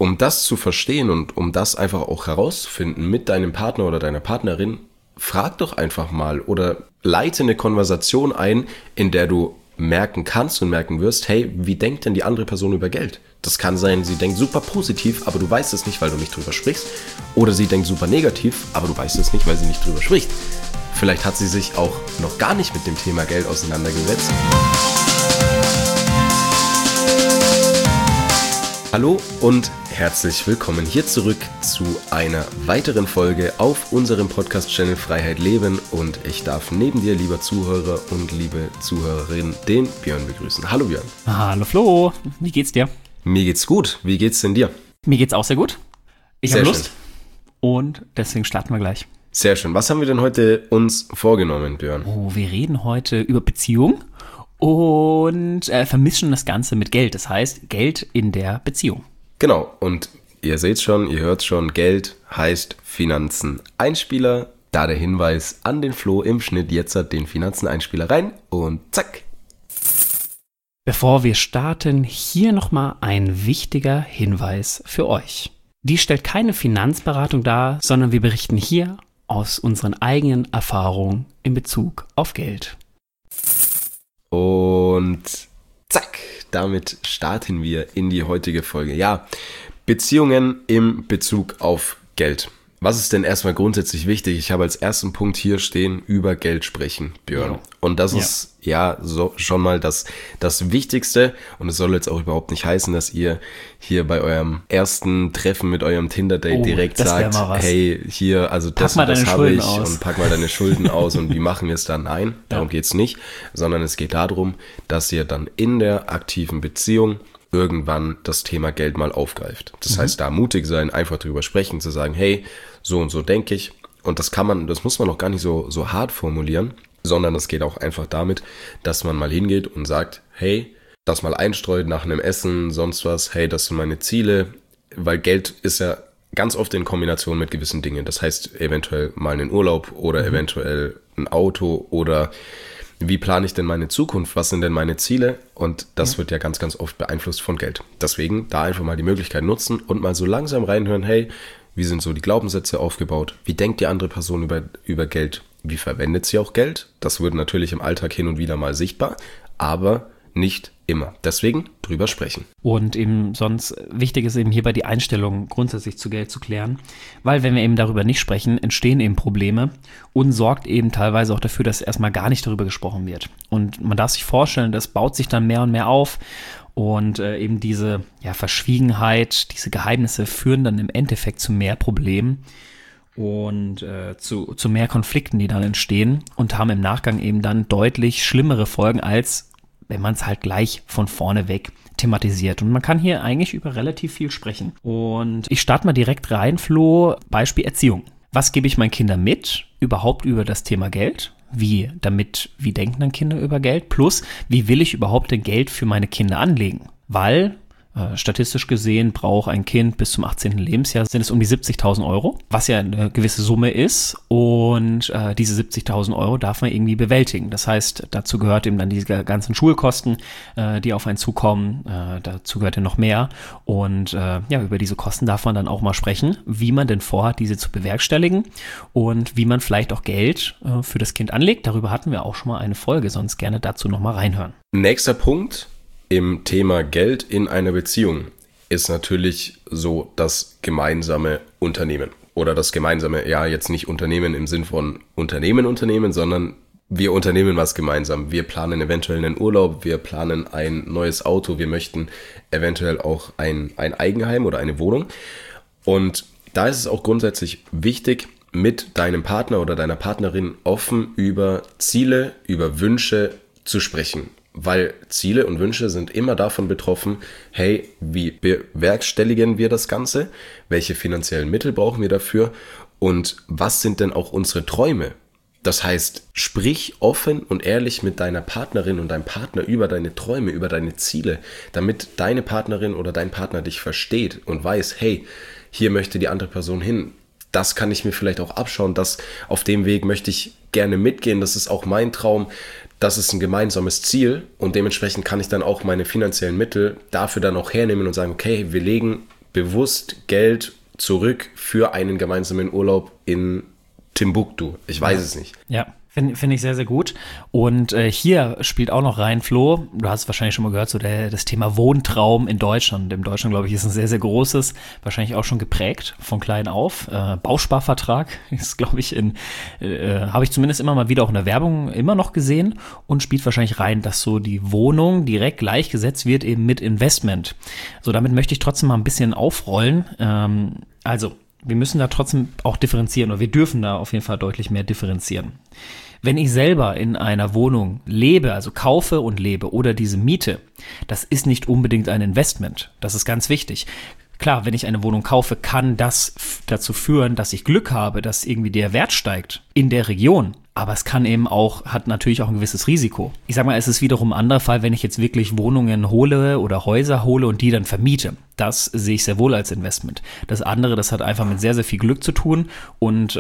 um das zu verstehen und um das einfach auch herauszufinden mit deinem Partner oder deiner Partnerin, frag doch einfach mal oder leite eine Konversation ein, in der du merken kannst und merken wirst, hey, wie denkt denn die andere Person über Geld? Das kann sein, sie denkt super positiv, aber du weißt es nicht, weil du nicht drüber sprichst. Oder sie denkt super negativ, aber du weißt es nicht, weil sie nicht drüber spricht. Vielleicht hat sie sich auch noch gar nicht mit dem Thema Geld auseinandergesetzt. Hallo und herzlich willkommen hier zurück zu einer weiteren Folge auf unserem Podcast-Channel Freiheit Leben und ich darf neben dir, lieber Zuhörer und liebe Zuhörerin, den Björn begrüßen. Hallo Björn. Hallo Flo, wie geht's dir? Mir geht's gut, wie geht's denn dir? Mir geht's auch sehr gut. Ich habe Lust schön. Und deswegen starten wir gleich. Sehr schön. Was haben wir denn heute uns vorgenommen, Björn? Oh, wir reden heute über Beziehung und vermischen das Ganze mit Geld. Das heißt, Geld in der Beziehung. Genau, und ihr seht schon, ihr hört schon, Geld heißt Finanzen. Einspieler, da der Hinweis an den Flo im Schnitt, jetzt hat den Finanzen-Einspieler rein und zack. Bevor wir starten, hier nochmal ein wichtiger Hinweis für euch. Dies stellt keine Finanzberatung dar, sondern wir berichten hier aus unseren eigenen Erfahrungen in Bezug auf Geld. Und zack, damit starten wir in die heutige Folge. Ja, Beziehungen im Bezug auf Geld. Was ist denn erstmal grundsätzlich wichtig? Ich habe als ersten Punkt hier stehen, über Geld sprechen, Björn. Ja. Und das ist ja so schon mal das Wichtigste. Und es soll jetzt auch überhaupt nicht heißen, dass ihr hier bei eurem ersten Treffen mit eurem Tinder-Date direkt sagt, hey, hier, also das und das habe ich und pack mal deine Schulden aus und wie machen wir es dann? Nein, darum geht's nicht. Sondern es geht darum, dass ihr dann in der aktiven Beziehung irgendwann das Thema Geld mal aufgreift. Das heißt, da mutig sein, einfach drüber sprechen, zu sagen, hey, so und so denke ich. Und das muss man auch gar nicht so hart formulieren, sondern es geht auch einfach damit, dass man mal hingeht und sagt, hey, das mal einstreut nach einem Essen, sonst was, hey, das sind meine Ziele, weil Geld ist ja ganz oft in Kombination mit gewissen Dingen. Das heißt, eventuell mal einen Urlaub oder eventuell ein Auto oder wie plane ich denn meine Zukunft? Was sind denn meine Ziele? Und das wird ja ganz, ganz oft beeinflusst von Geld. Deswegen da einfach mal die Möglichkeit nutzen und mal so langsam reinhören, hey, wie sind so die Glaubenssätze aufgebaut? Wie denkt die andere Person über Geld? Wie verwendet sie auch Geld? Das wird natürlich im Alltag hin und wieder mal sichtbar, aber nicht immer. Deswegen drüber sprechen. Und eben sonst wichtig ist eben hierbei die Einstellung grundsätzlich zu Geld zu klären, weil wenn wir eben darüber nicht sprechen, entstehen eben Probleme und sorgt eben teilweise auch dafür, dass erstmal gar nicht darüber gesprochen wird. Und man darf sich vorstellen, das baut sich dann mehr und mehr auf und eben diese Verschwiegenheit, diese Geheimnisse führen dann im Endeffekt zu mehr Problemen und zu mehr Konflikten, die dann entstehen und haben im Nachgang eben dann deutlich schlimmere Folgen, als wenn man es halt gleich von vorne weg thematisiert. Und man kann hier eigentlich über relativ viel sprechen. Und ich starte mal direkt rein, Flo, Beispiel Erziehung. Was gebe ich meinen Kindern mit, überhaupt über das Thema Geld? Wie denken dann Kinder über Geld? Plus, wie will ich überhaupt denn Geld für meine Kinder anlegen? Weil statistisch gesehen braucht ein Kind bis zum 18. Lebensjahr sind es um die 70.000 Euro, was ja eine gewisse Summe ist und diese 70.000 Euro darf man irgendwie bewältigen. Das heißt, dazu gehört eben dann diese ganzen Schulkosten, die auf einen zukommen, dazu gehört ja noch mehr und über diese Kosten darf man dann auch mal sprechen, wie man denn vorhat, diese zu bewerkstelligen und wie man vielleicht auch Geld für das Kind anlegt. Darüber hatten wir auch schon mal eine Folge, sonst gerne dazu nochmal reinhören. Nächster Punkt im Thema Geld in einer Beziehung ist natürlich so das gemeinsame Unternehmen. Oder das gemeinsame, jetzt nicht Unternehmen im Sinn von Unternehmen, sondern wir unternehmen was gemeinsam. Wir planen eventuell einen Urlaub, wir planen ein neues Auto, wir möchten eventuell auch ein Eigenheim oder eine Wohnung. Und da ist es auch grundsätzlich wichtig, mit deinem Partner oder deiner Partnerin offen über Ziele, über Wünsche zu sprechen. Weil Ziele und Wünsche sind immer davon betroffen, hey, wie bewerkstelligen wir das Ganze? Welche finanziellen Mittel brauchen wir dafür? Und was sind denn auch unsere Träume? Das heißt, sprich offen und ehrlich mit deiner Partnerin und deinem Partner über deine Träume, über deine Ziele, damit deine Partnerin oder dein Partner dich versteht und weiß, hey, hier möchte die andere Person hin. Das kann ich mir vielleicht auch abschauen, auf dem Weg möchte ich gerne mitgehen, das ist auch mein Traum. Das ist ein gemeinsames Ziel und dementsprechend kann ich dann auch meine finanziellen Mittel dafür dann auch hernehmen und sagen, okay, wir legen bewusst Geld zurück für einen gemeinsamen Urlaub in Timbuktu. Ich weiß es nicht. Ja. Finde ich sehr, sehr gut. Und hier spielt auch noch rein, Flo, du hast wahrscheinlich schon mal gehört, so das Thema Wohntraum in Deutschland. In Deutschland, glaube ich, ist ein sehr, sehr großes, wahrscheinlich auch schon geprägt von klein auf. Bausparvertrag ist, glaube ich, habe ich zumindest immer mal wieder auch in der Werbung immer noch gesehen und spielt wahrscheinlich rein, dass so die Wohnung direkt gleichgesetzt wird eben mit Investment. So, damit möchte ich trotzdem mal ein bisschen aufrollen. Wir müssen da trotzdem auch differenzieren oder wir dürfen da auf jeden Fall deutlich mehr differenzieren. Wenn ich selber in einer Wohnung lebe, also kaufe und lebe oder diese miete, das ist nicht unbedingt ein Investment. Das ist ganz wichtig. Klar, wenn ich eine Wohnung kaufe, kann das dazu führen, dass ich Glück habe, dass irgendwie der Wert steigt in der Region. Aber es kann eben auch, hat natürlich auch ein gewisses Risiko. Ich sag mal, es ist wiederum ein anderer Fall, wenn ich jetzt wirklich Wohnungen hole oder Häuser hole und die dann vermiete. Das sehe ich sehr wohl als Investment. Das andere, das hat einfach mit sehr, sehr viel Glück zu tun und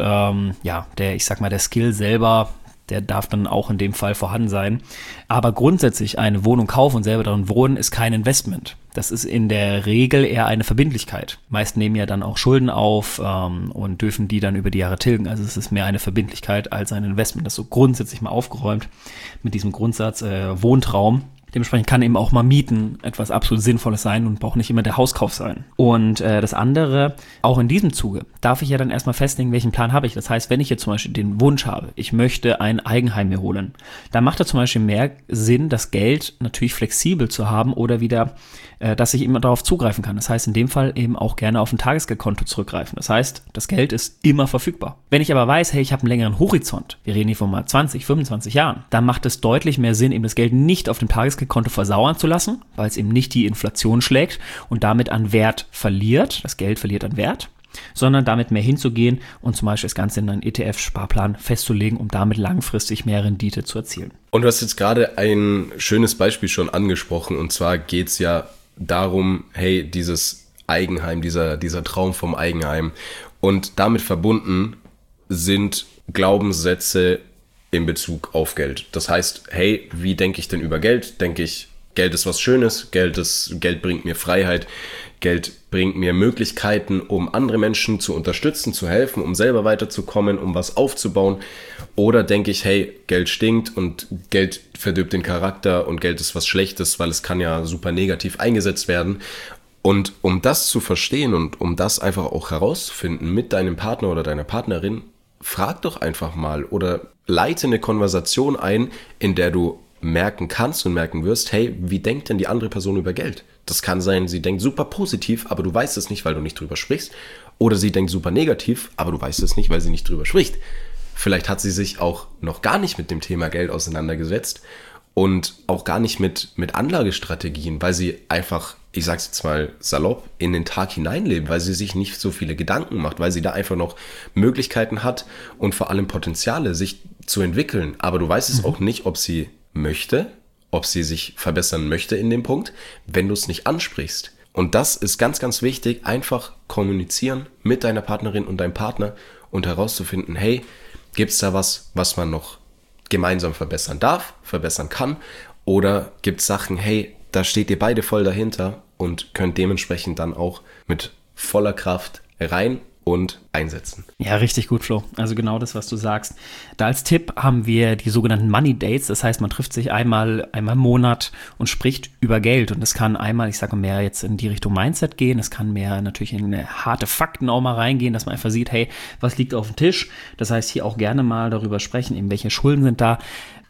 der Skill selber, der darf dann auch in dem Fall vorhanden sein. Aber grundsätzlich eine Wohnung kaufen und selber darin wohnen ist kein Investment. Das ist in der Regel eher eine Verbindlichkeit. Meist nehmen ja dann auch Schulden auf und dürfen die dann über die Jahre tilgen. Also es ist mehr eine Verbindlichkeit als ein Investment. Das ist so grundsätzlich mal aufgeräumt mit diesem Grundsatz Wohntraum. Dementsprechend kann eben auch mal Mieten etwas absolut Sinnvolles sein und braucht nicht immer der Hauskauf sein. Und das andere, auch in diesem Zuge, darf ich ja dann erstmal festlegen, welchen Plan habe ich. Das heißt, wenn ich jetzt zum Beispiel den Wunsch habe, ich möchte ein Eigenheim mir holen, dann macht es zum Beispiel mehr Sinn, das Geld natürlich flexibel zu haben oder wieder, dass ich immer darauf zugreifen kann. Das heißt, in dem Fall eben auch gerne auf ein Tagesgeldkonto zurückgreifen. Das heißt, das Geld ist immer verfügbar. Wenn ich aber weiß, hey, ich habe einen längeren Horizont, wir reden hier von mal 20, 25 Jahren, dann macht es deutlich mehr Sinn, eben das Geld nicht auf dem Tagesgeldkonto versauern zu lassen, weil es eben nicht die Inflation schlägt und damit an Wert verliert, das Geld verliert an Wert, sondern damit mehr hinzugehen und zum Beispiel das Ganze in einen ETF-Sparplan festzulegen, um damit langfristig mehr Rendite zu erzielen. Und du hast jetzt gerade ein schönes Beispiel schon angesprochen und zwar geht's ja darum, hey, dieses Eigenheim, dieser Traum vom Eigenheim und damit verbunden sind Glaubenssätze in Bezug auf Geld. Das heißt, hey, wie denke ich denn über Geld? Denke ich, Geld ist was Schönes, Geld bringt mir Freiheit, Geld bringt mir Möglichkeiten, um andere Menschen zu unterstützen, zu helfen, um selber weiterzukommen, um was aufzubauen. Oder denke ich, hey, Geld stinkt und Geld verdirbt den Charakter und Geld ist was Schlechtes, weil es kann ja super negativ eingesetzt werden. Und um das zu verstehen und um das einfach auch herauszufinden mit deinem Partner oder deiner Partnerin, frag doch einfach mal oder leite eine Konversation ein, in der du merken kannst und merken wirst, hey, wie denkt denn die andere Person über Geld? Das kann sein, sie denkt super positiv, aber du weißt es nicht, weil du nicht drüber sprichst. Oder sie denkt super negativ, aber du weißt es nicht, weil sie nicht drüber spricht. Vielleicht hat sie sich auch noch gar nicht mit dem Thema Geld auseinandergesetzt und auch gar nicht mit Anlagestrategien, weil sie einfach, ich sag's jetzt mal salopp, in den Tag hineinlebt, weil sie sich nicht so viele Gedanken macht, weil sie da einfach noch Möglichkeiten hat und vor allem Potenziale, sich zu entwickeln. Aber du weißt es auch nicht, ob sie möchte, ob sie sich verbessern möchte in dem Punkt, wenn du es nicht ansprichst. Und das ist ganz, ganz wichtig, einfach kommunizieren mit deiner Partnerin und deinem Partner und herauszufinden, hey, gibt's da was man noch gemeinsam verbessern darf, verbessern kann, oder gibt's Sachen, hey, da steht ihr beide voll dahinter und könnt dementsprechend dann auch mit voller Kraft rein und einsetzen. Ja, richtig gut, Flo. Also genau das, was du sagst. Da als Tipp haben wir die sogenannten Money Dates. Das heißt, man trifft sich einmal im Monat und spricht über Geld. Und das kann einmal, ich sage mehr jetzt in die Richtung Mindset gehen. Es kann mehr natürlich in harte Fakten auch mal reingehen, dass man einfach sieht, hey, was liegt auf dem Tisch? Das heißt, hier auch gerne mal darüber sprechen, eben welche Schulden sind da.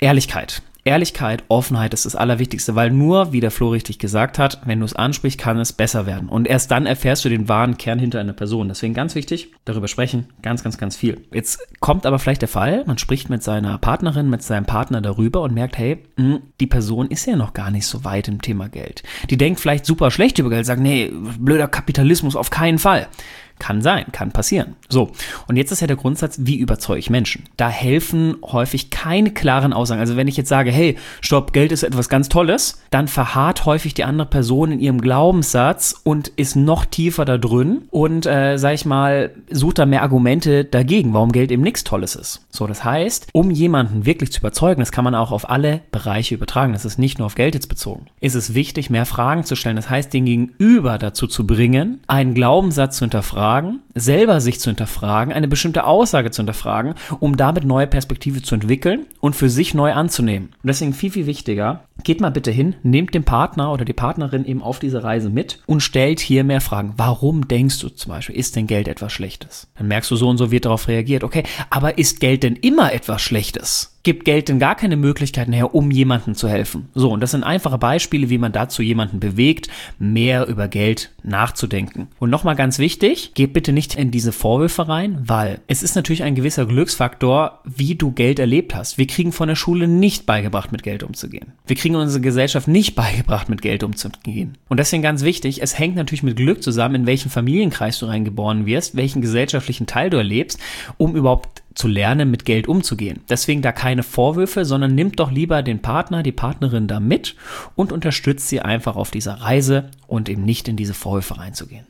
Ehrlichkeit, Offenheit ist das Allerwichtigste, weil nur, wie der Flo richtig gesagt hat, wenn du es ansprichst, kann es besser werden. Und erst dann erfährst du den wahren Kern hinter einer Person. Deswegen ganz wichtig, darüber sprechen, ganz, ganz, ganz viel. Jetzt kommt aber vielleicht der Fall, man spricht mit seiner Partnerin, mit seinem Partner darüber und merkt, hey, die Person ist ja noch gar nicht so weit im Thema Geld. Die denkt vielleicht super schlecht über Geld, sagt, nee, blöder Kapitalismus, auf keinen Fall. Kann sein, kann passieren. So, und jetzt ist ja der Grundsatz, wie überzeuge ich Menschen? Da helfen häufig keine klaren Aussagen. Also wenn ich jetzt sage, hey, stopp, Geld ist etwas ganz Tolles, dann verharrt häufig die andere Person in ihrem Glaubenssatz und ist noch tiefer da drin und, sag ich mal, sucht da mehr Argumente dagegen, warum Geld eben nichts Tolles ist. So, das heißt, um jemanden wirklich zu überzeugen, das kann man auch auf alle Bereiche übertragen, das ist nicht nur auf Geld jetzt bezogen, ist es wichtig, mehr Fragen zu stellen. Das heißt, den Gegenüber dazu zu bringen, einen Glaubenssatz zu hinterfragen, selber sich zu hinterfragen, eine bestimmte Aussage zu hinterfragen, um damit neue Perspektive zu entwickeln und für sich neu anzunehmen. Und deswegen viel, viel wichtiger, geht mal bitte hin, nehmt den Partner oder die Partnerin eben auf diese Reise mit und stellt hier mehr Fragen. Warum denkst du zum Beispiel, ist denn Geld etwas Schlechtes? Dann merkst du, so und so wird darauf reagiert. Okay, aber ist Geld denn immer etwas Schlechtes? Gibt Geld denn gar keine Möglichkeiten her, um jemandem zu helfen? So, und das sind einfache Beispiele, wie man dazu jemanden bewegt, mehr über Geld nachzudenken. Und nochmal ganz wichtig, geht bitte nicht in diese Vorwürfe rein, weil es ist natürlich ein gewisser Glücksfaktor, wie du Geld erlebt hast. Wir kriegen von der Schule nicht beigebracht, mit Geld umzugehen. Wir kriegen in unserer Gesellschaft nicht beigebracht, mit Geld umzugehen. Und deswegen ganz wichtig, es hängt natürlich mit Glück zusammen, in welchen Familienkreis du reingeboren wirst, welchen gesellschaftlichen Teil du erlebst, um überhaupt zu lernen, mit Geld umzugehen. Deswegen da keine Vorwürfe, sondern nimmt doch lieber den Partner, die Partnerin da mit und unterstützt sie einfach auf dieser Reise und eben nicht in diese Vorwürfe reinzugehen.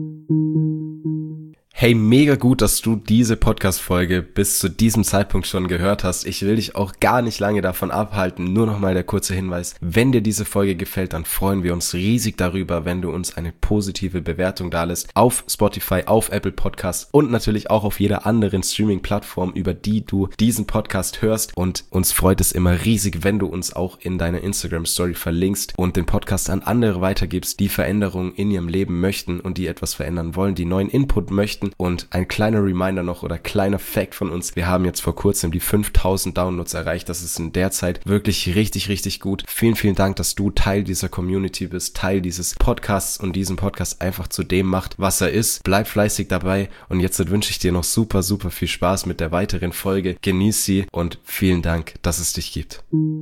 Hey, mega gut, dass du diese Podcast-Folge bis zu diesem Zeitpunkt schon gehört hast. Ich will dich auch gar nicht lange davon abhalten. Nur nochmal der kurze Hinweis. Wenn dir diese Folge gefällt, dann freuen wir uns riesig darüber, wenn du uns eine positive Bewertung dalässt auf Spotify, auf Apple Podcasts und natürlich auch auf jeder anderen Streaming-Plattform, über die du diesen Podcast hörst. Und uns freut es immer riesig, wenn du uns auch in deiner Instagram-Story verlinkst und den Podcast an andere weitergibst, die Veränderungen in ihrem Leben möchten und die etwas verändern wollen, die neuen Input möchten. Und ein kleiner Reminder noch oder kleiner Fact von uns. Wir haben jetzt vor kurzem die 5000 Downloads erreicht. Das ist in der Zeit wirklich richtig, richtig gut. Vielen, vielen Dank, dass du Teil dieser Community bist, Teil dieses Podcasts und diesen Podcast einfach zu dem macht, was er ist. Bleib fleißig dabei und jetzt wünsche ich dir noch super, super viel Spaß mit der weiteren Folge. Genieß sie und vielen Dank, dass es dich gibt.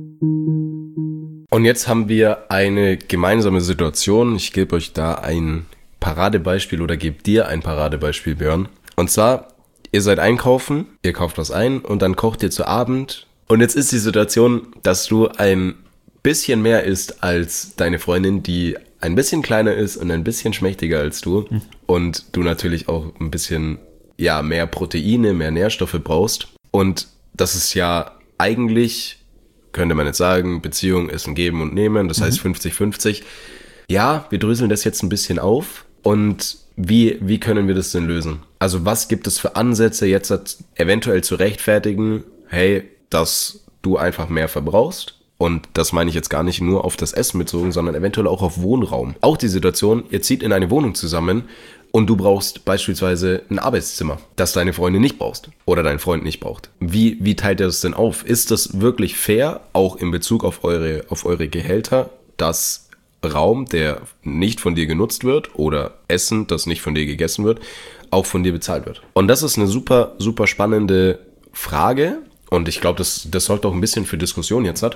Und jetzt haben wir eine gemeinsame Situation. Ich gebe euch da ein Paradebeispiel oder gebt dir ein Paradebeispiel, Björn. Und zwar, ihr seid einkaufen, ihr kauft was ein und dann kocht ihr zu Abend. Und jetzt ist die Situation, dass du ein bisschen mehr isst als deine Freundin, die ein bisschen kleiner ist und ein bisschen schmächtiger als du. Und du natürlich auch ein bisschen, ja, mehr Proteine, mehr Nährstoffe brauchst. Und das ist ja eigentlich, könnte man jetzt sagen, Beziehung ist ein Geben und Nehmen, das heißt 50-50. Ja, wir dröseln das jetzt ein bisschen auf. Und wie können wir das denn lösen? Also was gibt es für Ansätze jetzt eventuell zu rechtfertigen, hey, dass du einfach mehr verbrauchst? Und das meine ich jetzt gar nicht nur auf das Essen bezogen, sondern eventuell auch auf Wohnraum. Auch die Situation, ihr zieht in eine Wohnung zusammen und du brauchst beispielsweise ein Arbeitszimmer, das deine Freundin nicht brauchst oder dein Freund nicht braucht. Wie teilt ihr das denn auf? Ist das wirklich fair, auch in Bezug auf eure Gehälter, dass Raum, der nicht von dir genutzt wird oder Essen, das nicht von dir gegessen wird, auch von dir bezahlt wird? Und das ist eine super, super spannende Frage und ich glaube, das sorgt auch ein bisschen für Diskussion jetzt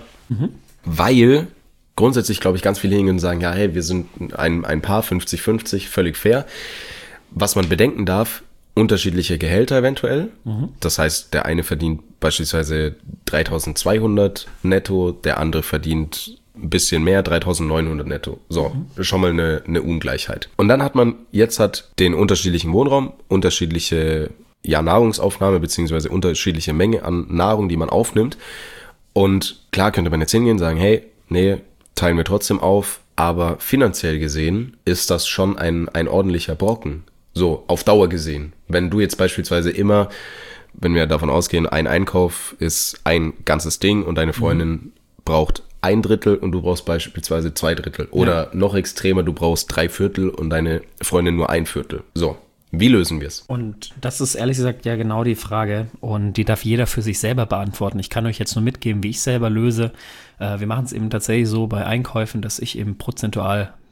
weil grundsätzlich, glaube ich, ganz viele hingehen und sagen, ja, hey, wir sind ein Paar 50-50, völlig fair. Was man bedenken darf, unterschiedliche Gehälter eventuell. Das heißt, der eine verdient beispielsweise 3.200 netto, der andere verdient ein bisschen mehr, 3.900 netto. So, schon mal eine Ungleichheit. Und dann hat man den unterschiedlichen Wohnraum, unterschiedliche Nahrungsaufnahme beziehungsweise unterschiedliche Menge an Nahrung, die man aufnimmt. Und klar könnte man jetzt hingehen und sagen, hey, nee, teilen wir trotzdem auf. Aber finanziell gesehen ist das schon ein ordentlicher Brocken. So, auf Dauer gesehen. Wenn du jetzt beispielsweise immer, wenn wir davon ausgehen, ein Einkauf ist ein ganzes Ding und deine Freundin braucht 1/3 und du brauchst beispielsweise 2/3. Oder noch extremer, du brauchst 3/4 und deine Freundin nur 1/4. So, wie lösen wir es? Und das ist ehrlich gesagt ja genau die Frage und die darf jeder für sich selber beantworten. Ich kann euch jetzt nur mitgeben, wie ich selber löse. Wir machen es eben tatsächlich so bei Einkäufen, dass ich eben prozentual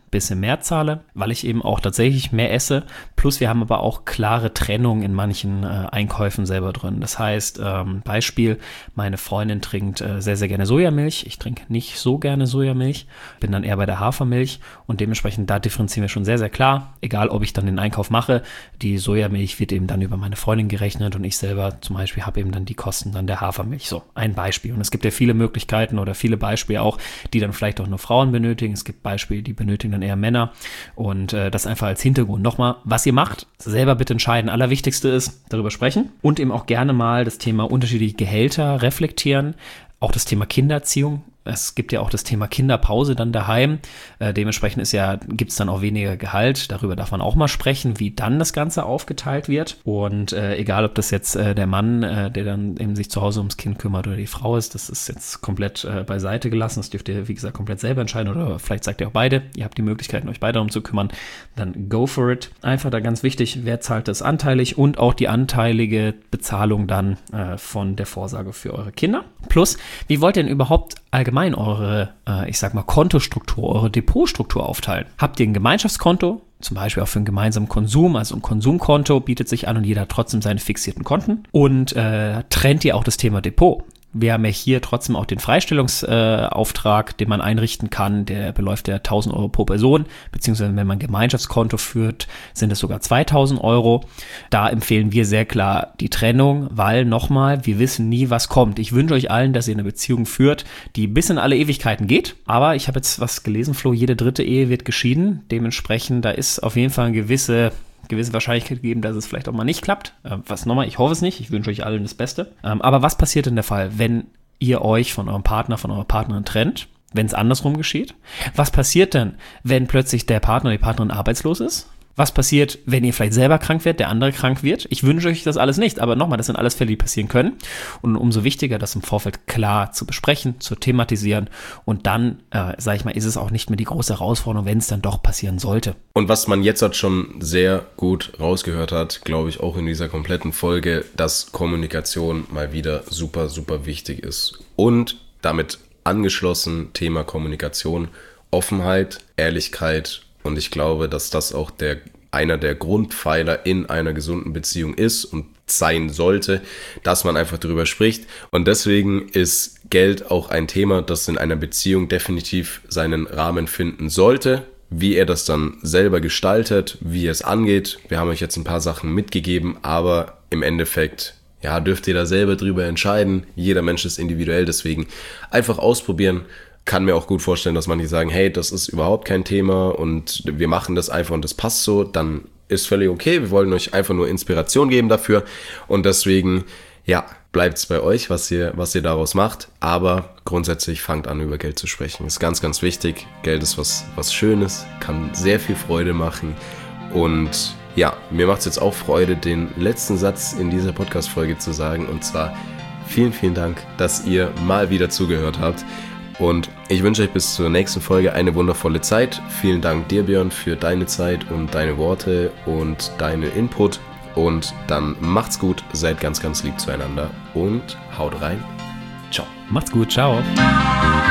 bisschen mehr zahle, weil ich eben auch tatsächlich mehr esse. Plus wir haben aber auch klare Trennung in manchen Einkäufen selber drin. Das heißt, Beispiel, meine Freundin trinkt sehr, sehr gerne Sojamilch. Ich trinke nicht so gerne Sojamilch, bin dann eher bei der Hafermilch und dementsprechend da differenzieren wir schon sehr, sehr klar. Egal, ob ich dann den Einkauf mache, die Sojamilch wird eben dann über meine Freundin gerechnet und ich selber zum Beispiel habe eben dann die Kosten dann der Hafermilch. So, ein Beispiel. Und es gibt ja viele Möglichkeiten oder viele Beispiele auch, die dann vielleicht auch nur Frauen benötigen. Es gibt Beispiele, die benötigen dann eher Männer und das einfach als Hintergrund. Nochmal, was ihr macht, selber bitte entscheiden. Allerwichtigste ist, darüber sprechen und eben auch gerne mal das Thema unterschiedliche Gehälter reflektieren. Auch das Thema Kindererziehung. Es gibt ja auch das Thema Kinderpause dann daheim. Dementsprechend gibt es dann auch weniger Gehalt. Darüber darf man auch mal sprechen, wie dann das Ganze aufgeteilt wird. Und egal, ob das jetzt der Mann, der dann eben sich zu Hause ums Kind kümmert oder die Frau ist, das ist jetzt komplett beiseite gelassen. Das dürft ihr, wie gesagt, komplett selber entscheiden. Oder vielleicht sagt ihr auch beide, ihr habt die Möglichkeit, euch beide darum zu kümmern. Dann go for it. Einfach da ganz wichtig, wer zahlt das anteilig und auch die anteilige Bezahlung dann von der Vorsorge für eure Kinder. Plus, wie wollt ihr denn überhaupt allgemein eure, Kontostruktur, eure Depotstruktur aufteilen? Habt ihr ein Gemeinschaftskonto, zum Beispiel auch für einen gemeinsamen Konsum, also ein Konsumkonto bietet sich an und jeder hat trotzdem seine fixierten Konten und trennt ihr auch das Thema Depot? Wir haben ja hier trotzdem auch den Freistellungsauftrag, den man einrichten kann. Der beläuft ja 1.000 Euro pro Person, beziehungsweise wenn man ein Gemeinschaftskonto führt, sind es sogar 2.000 Euro. Da empfehlen wir sehr klar die Trennung, weil nochmal, wir wissen nie, was kommt. Ich wünsche euch allen, dass ihr eine Beziehung führt, die bis in alle Ewigkeiten geht. Aber ich habe jetzt was gelesen, Flo, jede dritte Ehe wird geschieden. Dementsprechend, da ist auf jeden Fall eine gewisse Wahrscheinlichkeit gegeben, dass es vielleicht auch mal nicht klappt. Ich hoffe es nicht. Ich wünsche euch allen das Beste. Aber was passiert in der Fall, wenn ihr euch von eurem Partner, von eurer Partnerin trennt, wenn es andersrum geschieht? Was passiert denn, wenn plötzlich der Partner oder die Partnerin arbeitslos ist? Was passiert, wenn ihr vielleicht selber krank werdet, der andere krank wird? Ich wünsche euch das alles nicht, aber nochmal, das sind alles Fälle, die passieren können. Und umso wichtiger, das im Vorfeld klar zu besprechen, zu thematisieren. Und dann, ist es auch nicht mehr die große Herausforderung, wenn es dann doch passieren sollte. Und was man jetzt halt schon sehr gut rausgehört hat, glaube ich, auch in dieser kompletten Folge, dass Kommunikation mal wieder super, super wichtig ist. Und damit angeschlossen Thema Kommunikation, Offenheit, Ehrlichkeit. Und ich glaube, dass das auch einer der Grundpfeiler in einer gesunden Beziehung ist und sein sollte, dass man einfach darüber spricht. Und deswegen ist Geld auch ein Thema, das in einer Beziehung definitiv seinen Rahmen finden sollte. Wie er das dann selber gestaltet, wie er es angeht. Wir haben euch jetzt ein paar Sachen mitgegeben, aber im Endeffekt, ja, dürft ihr da selber drüber entscheiden. Jeder Mensch ist individuell, deswegen einfach ausprobieren. Kann mir auch gut vorstellen, dass manche sagen, hey, das ist überhaupt kein Thema und wir machen das einfach und das passt so, dann ist völlig okay. Wir wollen euch einfach nur Inspiration geben dafür und deswegen, ja, bleibt es bei euch, was ihr daraus macht, aber grundsätzlich fangt an, über Geld zu sprechen. Ist ganz, ganz wichtig. Geld ist was Schönes, kann sehr viel Freude machen und ja, mir macht es jetzt auch Freude, den letzten Satz in dieser Podcast-Folge zu sagen und zwar vielen, vielen Dank, dass ihr mal wieder zugehört habt. Und ich wünsche euch bis zur nächsten Folge eine wundervolle Zeit. Vielen Dank dir, Björn, für deine Zeit und deine Worte und deine Input. Und dann macht's gut, seid ganz, ganz lieb zueinander und haut rein. Ciao. Macht's gut, ciao.